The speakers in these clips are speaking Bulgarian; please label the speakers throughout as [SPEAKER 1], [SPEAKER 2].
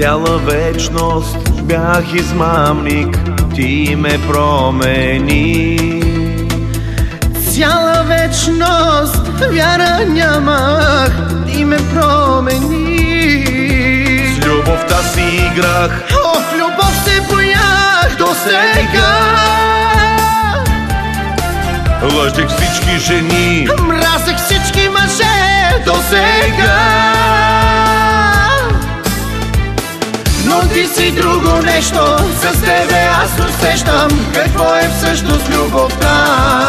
[SPEAKER 1] Цяла вечност бях измамник, ти ме промени.
[SPEAKER 2] Цяла вечност вяра нямах, ти ме промени.
[SPEAKER 1] С любовта си играх,
[SPEAKER 2] в любов се боях до сега.
[SPEAKER 1] лъжех всички жени,
[SPEAKER 2] мразех всички мъже до сега. Но ти си друго нещо, с тебе аз усещам какво е всъщност любовта.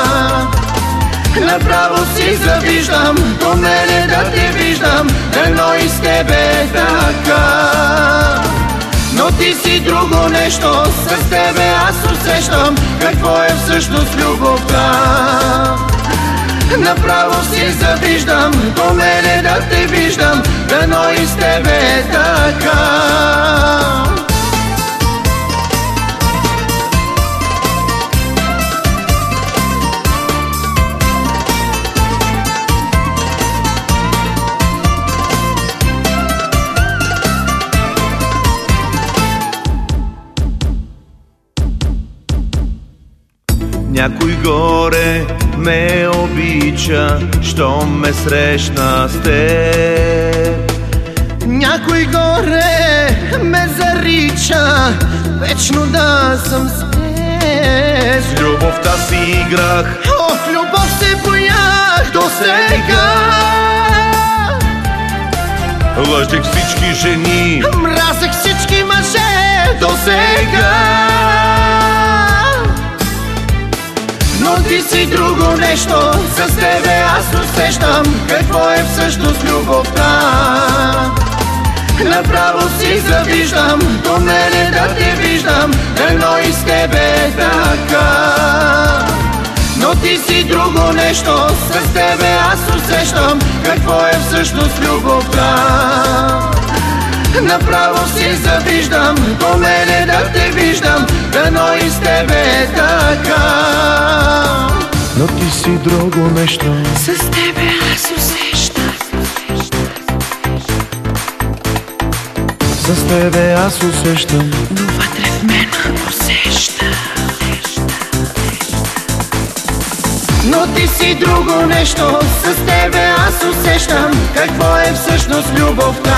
[SPEAKER 2] Направо си завиждам, до мене да те виждам, едно и с тебе така. Но ти си друго нещо, с тебе аз усещам какво е всъщност любовта. Направо си завиждам, до мене да те виждам, едно и с тебе така.
[SPEAKER 1] Някой горе ме обича, щом ме срещна с теб.
[SPEAKER 2] Някой горе ме зарича, вечно да съм с теб.
[SPEAKER 1] С любовта си играх,
[SPEAKER 2] в любов се боях до сега.
[SPEAKER 1] лъжех всички жени,
[SPEAKER 2] мразех всички мъже до сега. Но ти си друго нещо, с тебе аз усещам какво е всъщност любовта. Направо си завиждам, до мене да те виждам, едно и с тебе така. Но ти си друго нещо, с тебе аз усещам какво е всъщност любовта. Направо си завиждам, до мене да те виждам, едно и с тебе така.
[SPEAKER 1] но ти си друго нещо,
[SPEAKER 2] с тебе аз усещам.
[SPEAKER 1] с тебе аз усещам,
[SPEAKER 2] но вътре в мен усеща. Но ти си друго нещо, с тебе аз усещам какво е всъщност любовта.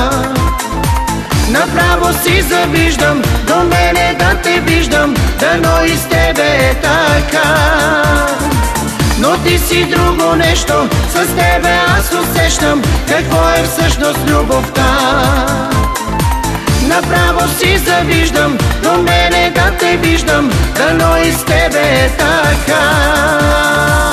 [SPEAKER 2] Направо си завиждам, до мене да те виждам, дано и с тебе е така. Но ти си друго нещо, с тебе аз усещам какво е всъщност любовта. Направо си завиждам, до мене да те виждам, дано и с тебе е така.